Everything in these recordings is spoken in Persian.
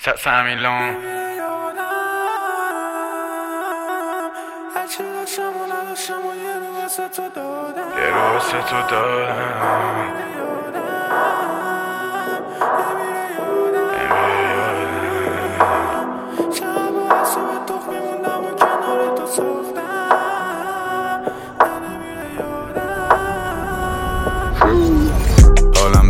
فهمیلون یه رو واسه تو دادم حالم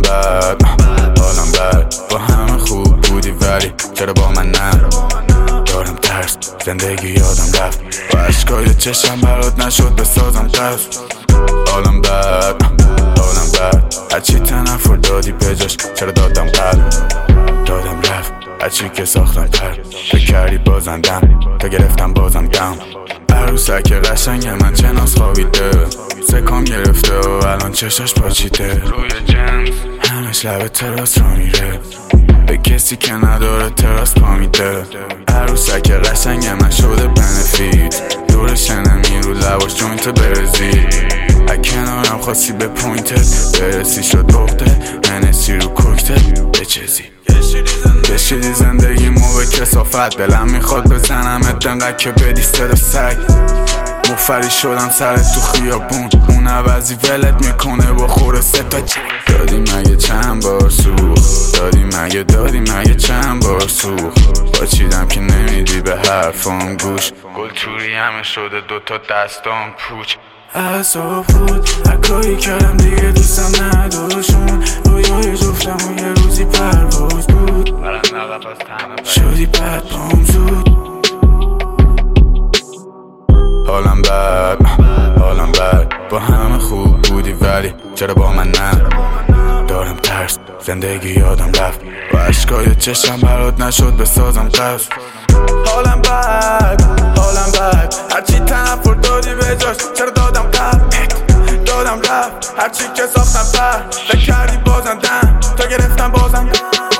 بد با همه خوب بودی ولی چرا با من نه دارم ترس زندگی یادم رفت با عشقای چشم برات نشد بسازم قصد حالم بد هرچی تنفر دادی بجاش چرا دادم قلب دادم رفت هرچی که ساختم پر فکر کردی بازم دم تا گرفتم بازم دم عروسک قشنگ من چناس خوابیده سکام گرفته و الان چشاش پاچیده روی جنس همش لب تراس را میره به کسی که نداره تراس پا میده عروسک قشنگ من شده بنفیت دورش نمی رو لباش جوینت برزی کنارم خواستی به پوینتت برسی شد بخته منسی رو کوکتت بچزی بشیدی زندگی مو به کسافت دلم میخواد بزنم دنقه که بدی صدا سگ مفری شدم سرت تو خیابون اون عوضی ولت میکنه با خوره ستا دادی مگه چند بار سوخ دادی مگه چند بار سوخ باچیدم که نمیدی به حرفام گوش گل توری همه شده دوتا دستام پوچ اعصاب بود هرکاری کردم دیگه دوستم نداشون رویای جفتم و یه روزی پرواز بود شدی بد بام زود حالم بد با همه خوب بودی ولی چرا با من نه دارم ترس زندگی یادم رفت با عشقای چشم برات نشد بسازم قصد حالم بد هرچی تنفر دادی بجاش چرا دادم قلب دادم رفت هرچی که ساختم پر فکر کردی بازم دم تا گرفتم بازم